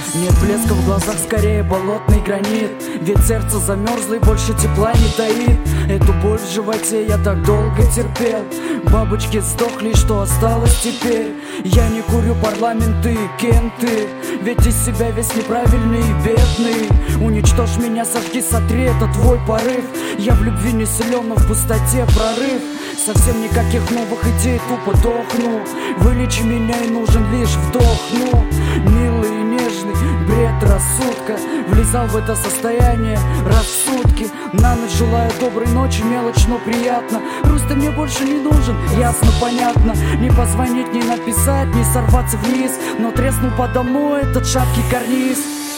Нет блеска в глазах, скорее болотный гранит. Ведь сердце замерзло и больше тепла не таит. Эту боль в животе я так долго терпел. Бабочки сдохли, что осталось теперь? Я не курю парламенты и кенты, ведь из себя весь неправильный и бедный. Уничтожь меня, сожги, сотри, это твой порыв. Я в любви не силен, но в пустоте прорыв. Совсем никаких новых идей, тупо дохну. Вылечи меня, и нужен лишь вдох. Ну, милый и нежный бред рассудка. Влезал в это состояние раз в сутки. На ночь желаю доброй ночи, мелочь, но приятно. Грусть ты мне больше не нужен, ясно, понятно. Не позвонить, не написать, не сорваться вниз, но треснул подо мной этот шаткий карниз.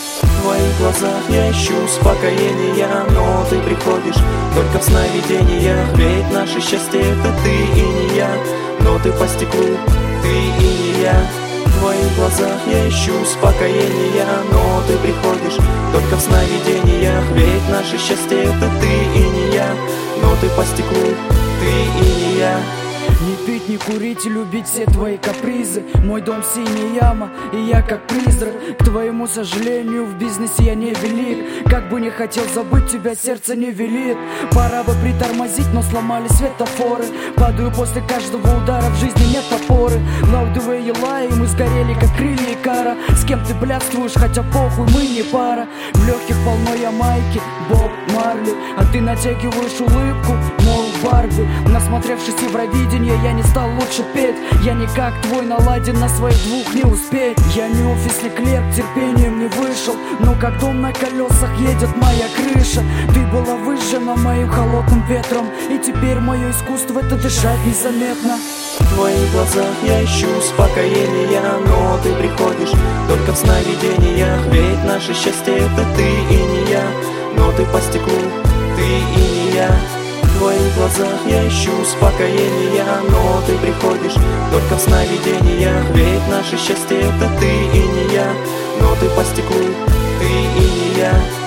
В твоих глазах я ищу успокоения, но ты приходишь только в сновидениях. Ведь наше счастье это ты и не я, но ты по стеклу, ты и не я. В твоих глазах я ищу успокоения, но ты приходишь только в сновидениях. Ведь наше счастье это ты и не я, но ты по стеклу, ты и не я. Не пить, не курить и любить все твои капризы. Мой дом синяя яма, и я как призрак. К твоему сожалению, в бизнесе я не велик. Как бы не хотел забыть тебя, сердце не велит. Пора бы притормозить, но сломали светофоры. Падаю после каждого удара, в жизни нет опоры. Лаудовые ела, и мы сгорели, как крылья Икара. С кем ты блядствуешь, хотя похуй, мы не пара. В легких полно Ямайки, Боб Марли, а ты натягиваешь улыбку, мол, Барби. Насмотревшись Евровидения, я не стал лучше петь. Я не как твой наладен, на своих двух не успеть. Я не офисный клерк, терпением не вышел, но как дом на колесах едет моя крыша. Ты была выжжена моим холодным ветром, и теперь мое искусство это дышать незаметно. В твоих глазах я ищу успокоения, но ты приходишь только в сновидениях. Ведь наше счастье это ты и не я, но ты по стеклу, ты и не я. В твоих глазах я ищу успокоения, но ты приходишь только в сновидениях. Ведь наше счастье это ты и не я, но ты по стеклу, ты и не я.